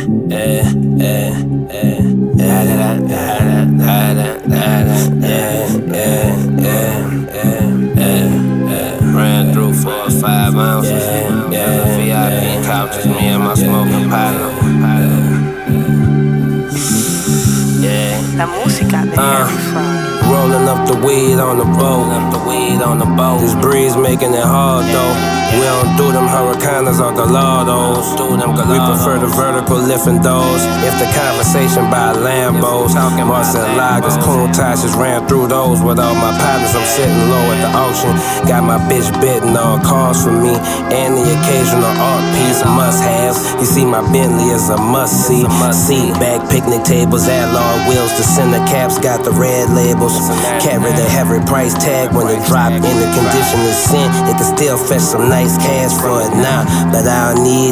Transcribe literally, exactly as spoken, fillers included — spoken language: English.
yeah, yeah, yeah, yeah, yeah. Ran through four or five ounces. Yeah, yeah, V I P couches, me and my smoking partner. Yeah. La música de Uh, Harry Fraud. Rolling up the weed on the boat, up the weed on the boat. This breeze making it hard though. We don't do them hurricanes or galados. We prefer the vertical lifting those. If the conversation by Lambos, Marcel Lagers, Coontashes ran through those with all my partners. I'm sitting low at the auction. Got my bitch bidding all cars for me, and the occasional art piece a must have. You see my Bentley is a must see. Seat back picnic tables, Adlon wheels. The center caps got the red labels. Carry the heavy price tag when it drop in the condition is sin. It can still fetch some nice cash for it now, but I don't need